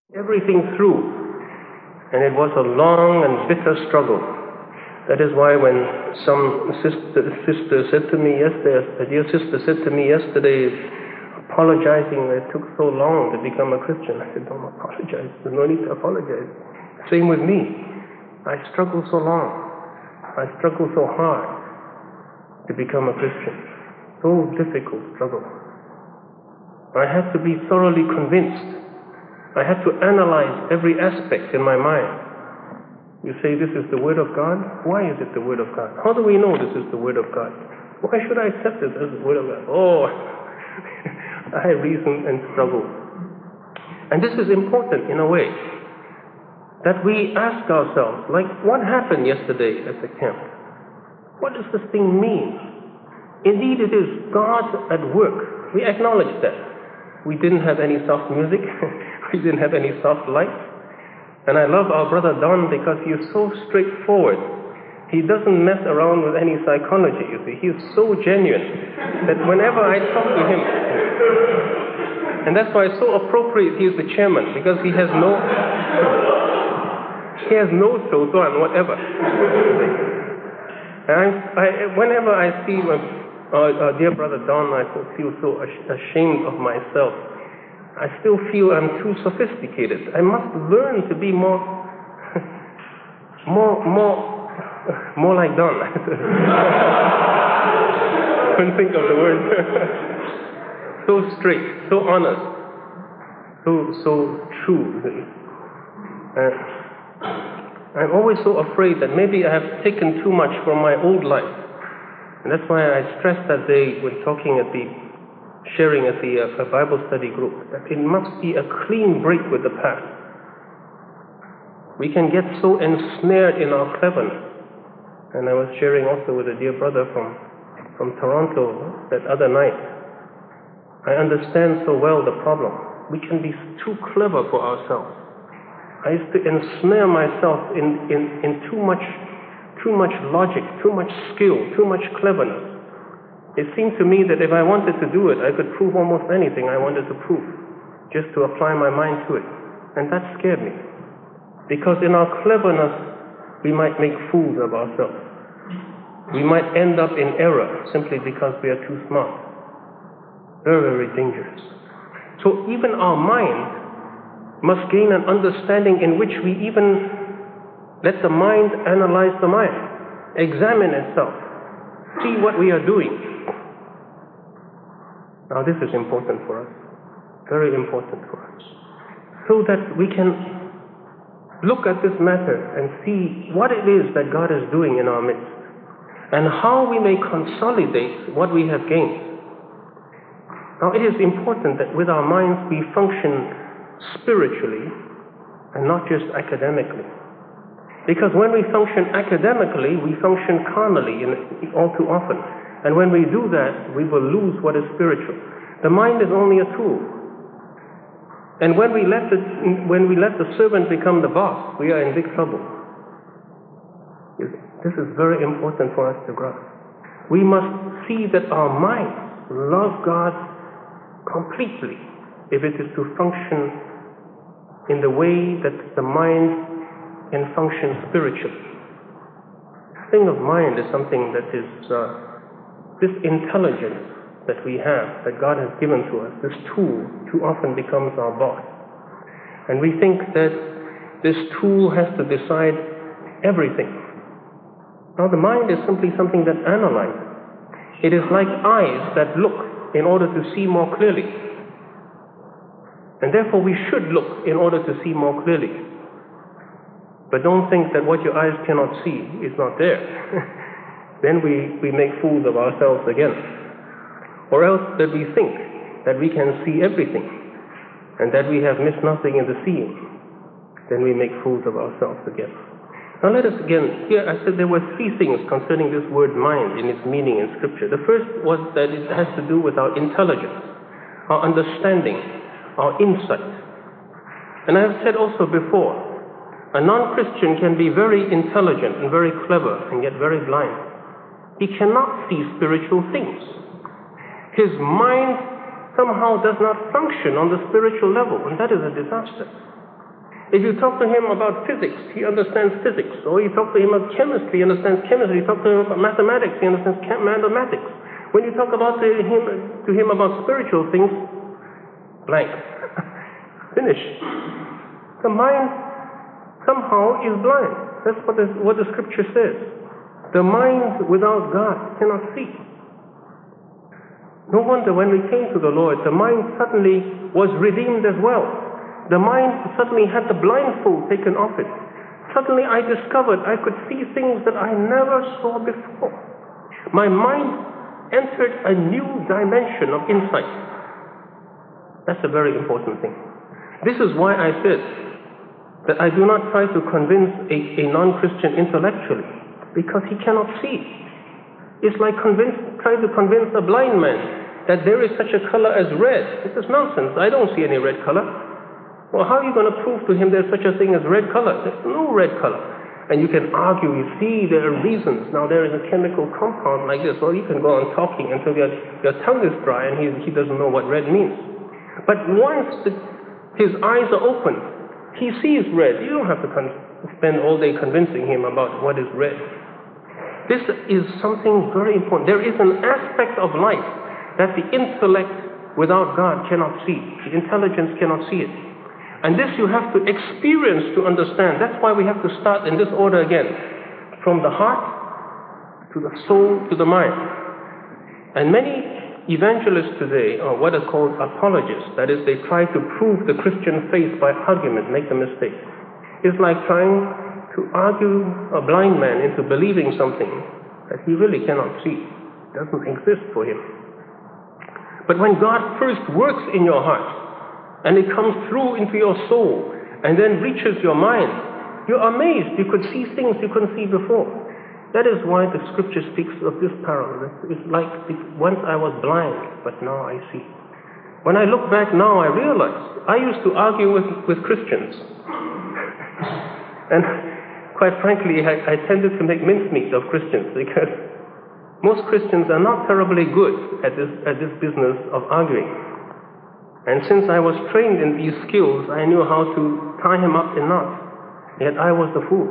everything through. And it was a long and bitter struggle. That is why when some sister said to me yesterday, a dear sister said to me yesterday, apologizing that it took so long to become a Christian. I said, don't apologize. There's no need to apologize. Same with me. I struggled so long. I struggled so hard to become a Christian. So difficult struggle. I had to be thoroughly convinced. I had to analyze every aspect in my mind. You say this is the Word of God? Why is it the Word of God? How do we know this is the Word of God? Why should I accept it as the Word of God? Oh, I reasoned and struggled. And this is important in a way, that we ask ourselves, like, what happened yesterday at the camp? What does this thing mean? Indeed, it is God at work. We acknowledge that. We didn't have any soft music. We didn't have any soft lights. And I love our brother Don because he is so straightforward. He doesn't mess around with any psychology, you see. He is so genuine that whenever I talk to him, and that's why it's so appropriate he is the chairman, because he has no shoutan, whatever. And whenever I see our dear brother Don, I feel so ashamed of myself. I still feel I'm too sophisticated. I must learn to be more like Don. Couldn't think of the word. So straight, so honest, so true. I'm always so afraid that maybe I have taken too much from my old life. And that's why I stressed that day when sharing at the Bible study group, that it must be a clean break with the past. We can get so ensnared in our cleverness. And I was sharing also with a dear brother from Toronto that other night. I understand so well the problem. We can be too clever for ourselves. I used to ensnare myself in too much logic, too much skill, too much cleverness. It seemed to me that if I wanted to do it, I could prove almost anything I wanted to prove, just to apply my mind to it. And that scared me. Because in our cleverness, we might make fools of ourselves. We might end up in error simply because we are too smart. Very, very dangerous. So even our mind must gain an understanding in which we even let the mind analyze the mind, examine itself, see what we are doing. Now this is important for us, very important for us, so that we can look at this matter and see what it is that God is doing in our midst, and how we may consolidate what we have gained. Now it is important that with our minds we function spiritually and not just academically. Because when we function academically, we function carnally all too often. And when we do that, we will lose what is spiritual. The mind is only a tool. And when we let the servant become the boss, we are in big trouble. This is very important for us to grasp. We must see that our minds love God completely if it is to function in the way that the mind can function spiritually. The thing of mind is something that is this intelligence that we have, that God has given to us, this tool, too often becomes our boss. And we think that this tool has to decide everything. Now the mind is simply something that analyzes. It is like eyes that look in order to see more clearly. And therefore we should look in order to see more clearly. But don't think that what your eyes cannot see is not there. Then we make fools of ourselves again. Or else that we think that we can see everything and that we have missed nothing in the seeing. Then we make fools of ourselves again. Now let us again, here I said there were three things concerning this word mind in its meaning in Scripture. The first was that it has to do with our intelligence, our understanding, our insight. And I have said also before, a non-Christian can be very intelligent and very clever and yet very blind. He cannot see spiritual things. His mind somehow does not function on the spiritual level, and that is a disaster. If you talk to him about physics, he understands physics. Or you talk to him about chemistry, he understands chemistry. You talk to him about mathematics, he understands mathematics. When you talk to him about spiritual things, blank. Finish. The mind somehow is blind. That's what the scripture says. The mind without God cannot see. No wonder when we came to the Lord, the mind suddenly was redeemed as well. The mind suddenly had the blindfold taken off it. Suddenly I discovered I could see things that I never saw before. My mind entered a new dimension of insight. That's a very important thing. This is why I said that I do not try to convince a non-Christian intellectually, because he cannot see. It's like trying to convince a blind man that there is such a color as red. This is nonsense. I don't see any red color. Well, how are you going to prove to him there's such a thing as red color? There's no red color. And you can argue, you see, there are reasons. Now there is a chemical compound like this. Well, you can go on talking until your tongue is dry and he doesn't know what red means. But once his eyes are open, he sees red. You don't have to spend all day convincing him about what is red. This is something very important. There is an aspect of life that the intellect without God cannot see. The intelligence cannot see it. And this you have to experience to understand. That's why we have to start in this order again. From the heart, to the soul, to the mind. And many evangelists today are what are called apologists. That is, they try to prove the Christian faith by argument, make a mistake. It's like trying to argue a blind man into believing something that he really cannot see. It doesn't exist for him. But when God first works in your heart, and it comes through into your soul, and then reaches your mind, you're amazed. You could see things you couldn't see before. That is why the scripture speaks of this parable. It's like once I was blind, but now I see. When I look back now, I realize I used to argue with Christians. And quite frankly, I tended to make mincemeat of Christians, because most Christians are not terribly good at this business of arguing. And since I was trained in these skills, I knew how to tie him up in knots. Yet I was the fool.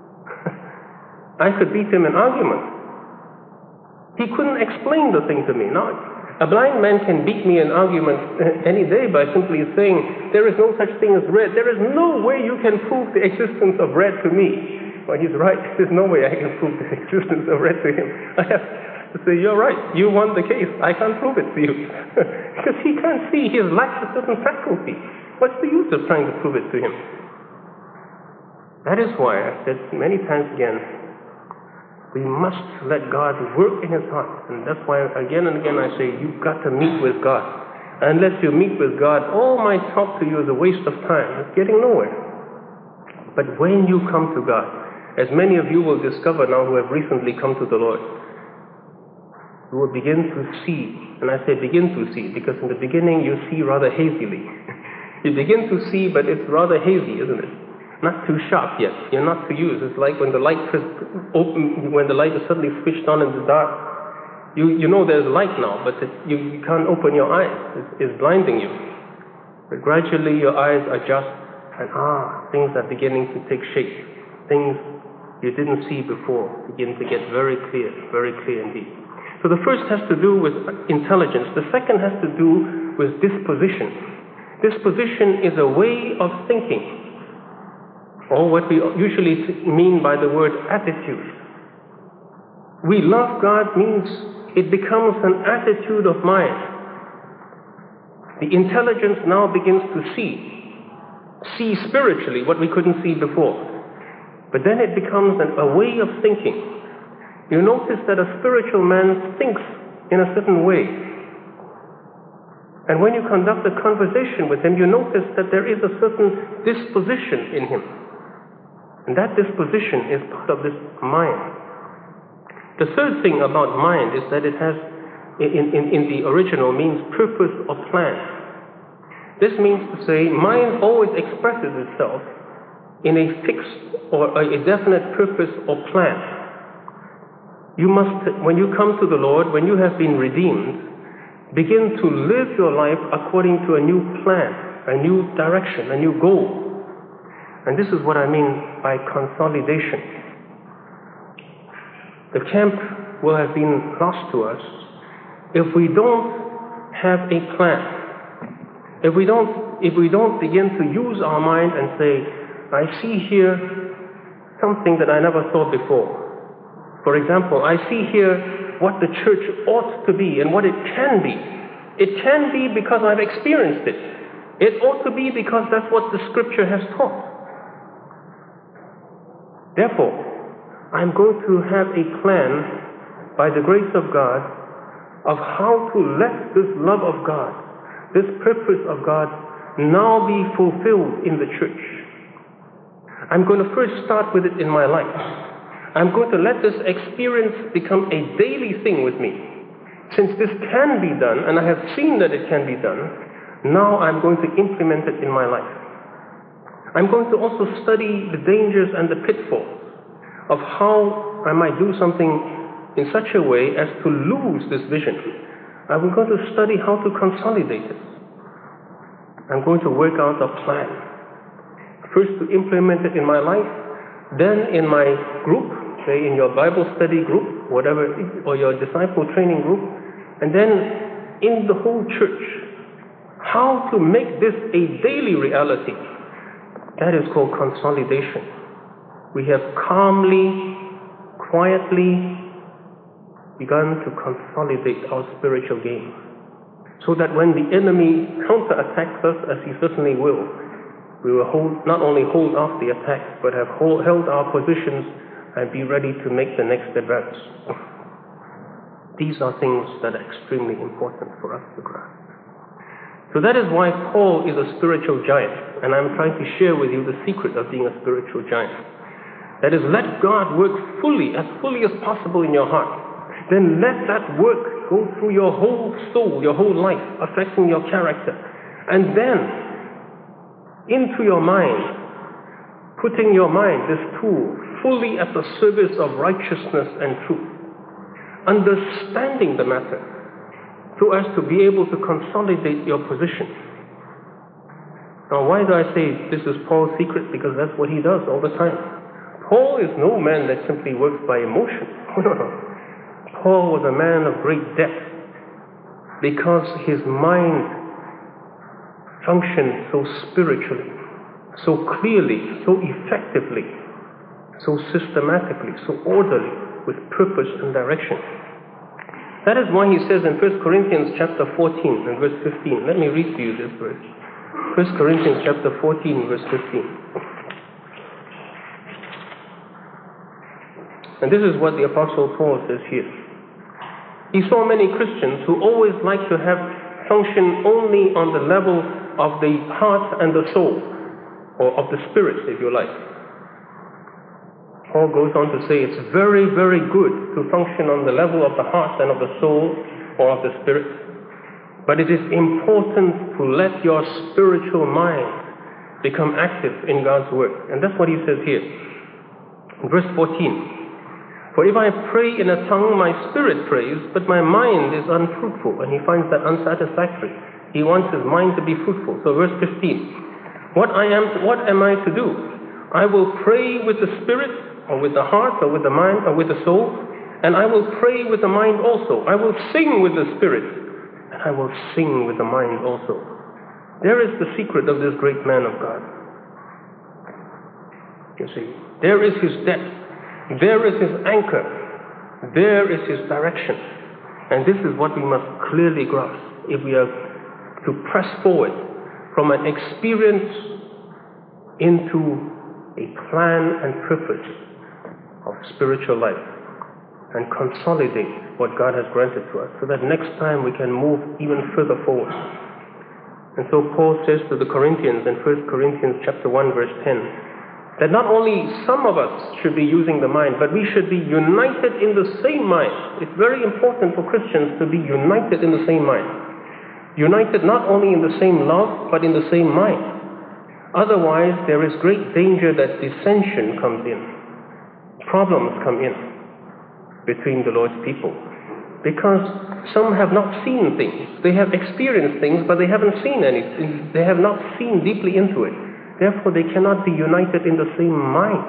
I could beat him in argument. He couldn't explain the thing to me. Now, a blind man can beat me in argument any day by simply saying, there is no such thing as red. There is no way you can prove the existence of red to me. Well, he's right. There's no way I can prove the existence of red to him. I have to say, you're right. You won the case. I can't prove it to you. Because he can't see. He has lacked a certain faculty. What's the use of trying to prove it to him? That is why I said many times again, we must let God work in his heart. And that's why again and again I say, you've got to meet with God. Unless you meet with God, all my talk to you is a waste of time. It's getting nowhere. But when you come to God, as many of you will discover now who have recently come to the Lord, you will begin to see. And I say begin to see, because in the beginning you see rather hazily. You begin to see, but it's rather hazy, isn't it? Not too sharp yet. You're not to use. It's like when the light is open, when the light is suddenly switched on in the dark. You know there's light now, but you can't open your eyes. It's blinding you. But gradually your eyes adjust, and things are beginning to take shape. Things you didn't see before begin to get very clear indeed. So the first has to do with intelligence. The second has to do with disposition. Disposition is a way of thinking, or what we usually mean by the word attitude. We love God means it becomes an attitude of mind. The intelligence now begins to see spiritually what we couldn't see before. But then it becomes a way of thinking. You notice that a spiritual man thinks in a certain way. And when you conduct a conversation with him, you notice that there is a certain disposition in him. And that disposition is part of this mind. The third thing about mind is that it has, in the original, means purpose or plan. This means to say, mind always expresses itself in a fixed or a definite purpose or plan. You must, when you come to the Lord, when you have been redeemed, begin to live your life according to a new plan, a new direction, a new goal. And this is what I mean by consolidation. The camp will have been lost to us if we don't have a plan. If we don't begin to use our mind and say, I see here something that I never saw before. For example, I see here what the church ought to be and what it can be. It can be because I've experienced it. It ought to be because that's what the scripture has taught. Therefore, I'm going to have a plan by the grace of God of how to let this love of God, this purpose of God now be fulfilled in the church. I'm going to first start with it in my life. I'm going to let this experience become a daily thing with me. Since this can be done, and I have seen that it can be done, now I'm going to implement it in my life. I'm going to also study the dangers and the pitfalls of how I might do something in such a way as to lose this vision. I'm going to study how to consolidate it. I'm going to work out a plan. First to implement it in my life, then in my group, say in your Bible study group, whatever, or your disciple training group, and then in the whole church. How to make this a daily reality. That is called consolidation. We have calmly, quietly begun to consolidate our spiritual game, so that when the enemy counterattacks us, as he certainly will, we will not only hold off the attack, but have held our positions and be ready to make the next advance. These are things that are extremely important for us to grasp. So that is why Paul is a spiritual giant, and I'm trying to share with you the secret of being a spiritual giant. That is, let God work fully as possible in your heart. Then let that work go through your whole soul, your whole life, affecting your character. And then, into your mind, putting your mind, this tool, fully at the service of righteousness and truth. Understanding the matter, so as to be able to consolidate your position. Now, why do I say this is Paul's secret? Because that's what he does all the time. Paul is no man that simply works by emotion. Paul was a man of great depth because his mind functioned so spiritually, so clearly, so effectively, so systematically, so orderly, with purpose and direction. That is why he says in 1 Corinthians chapter 14 and verse 15, let me read to you this verse. 1 Corinthians chapter 14 verse 15. And this is what the Apostle Paul says here. He saw many Christians who always like to have function only on the level of the heart and the soul, or of the spirit, if you like. Paul goes on to say it's very, very good to function on the level of the heart and of the soul, or of the spirit. But it is important to let your spiritual mind become active in God's work. And that's what he says here. In verse 14. For if I pray in a tongue, my spirit prays, but my mind is unfruitful. And he finds that unsatisfactory. He wants his mind to be fruitful. So verse 15. What am I to do? I will pray with the spirit, or with the heart, or with the mind, or with the soul, and I will pray with the mind also. I will sing with the spirit, and I will sing with the mind also. There is the secret of this great man of God. You see, there is his depth. There is his anchor. There is his direction. And this is what we must clearly grasp if we are to press forward from an experience into a plan and purpose of spiritual life and consolidate what God has granted to us, so that next time we can move even further forward. And so Paul says to the Corinthians in 1 Corinthians chapter 1 verse 10, that not only some of us should be using the mind, but we should be united in the same mind. It's very important for Christians to be united in the same mind. United not only in the same love, but in the same mind. Otherwise, there is great danger that dissension comes in. Problems come in between the Lord's people. Because some have not seen things. They have experienced things, but they haven't seen anything. They have not seen deeply into it. Therefore, they cannot be united in the same mind.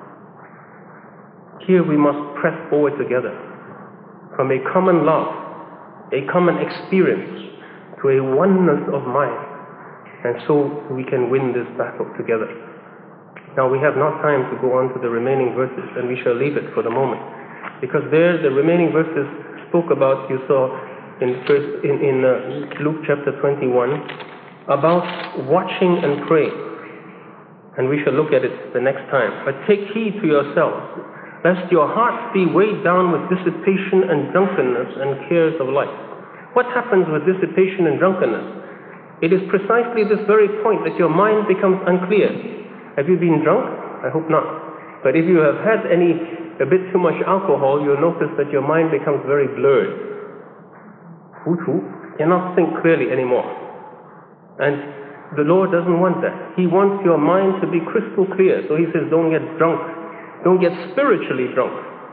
Here we must press forward together from a common love, a common experience, to a oneness of mind. And so we can win this battle together. Now we have not time to go on to the remaining verses, and we shall leave it for the moment. Because there, the remaining verses spoke about, you saw in Luke chapter 21, about watching and praying. And we shall look at it the next time. But take heed to yourselves, lest your hearts be weighed down with dissipation and drunkenness and cares of life. What happens with dissipation and drunkenness? It is precisely this very point that your mind becomes unclear. Have you been drunk? I hope not. But if you have had a bit too much alcohol, you'll notice that your mind becomes very blurred. Hutu cannot think clearly anymore. And the Lord doesn't want that. He wants your mind to be crystal clear. So he says, don't get drunk. Don't get spiritually drunk.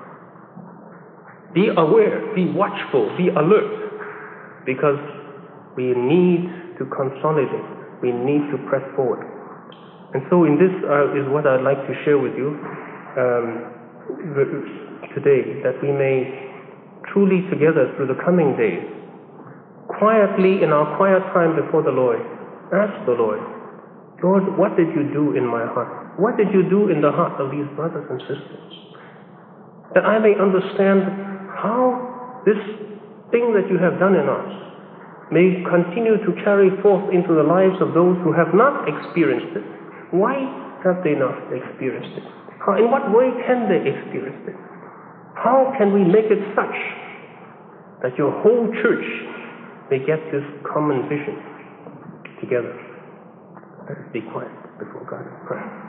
Be aware, be watchful, be alert. Because we need to consolidate. We need to press forward. And so in this is what I'd like to share with you today, that we may truly together through the coming days, quietly in our quiet time before the Lord, ask the Lord, Lord, what did you do in my heart? What did you do in the heart of these brothers and sisters? That I may understand how this thing that you have done in us may continue to carry forth into the lives of those who have not experienced it. Why have they not experienced it? In what way can they experience it? How can we make it such that your whole church may get this common vision together? Let us be quiet before God and pray.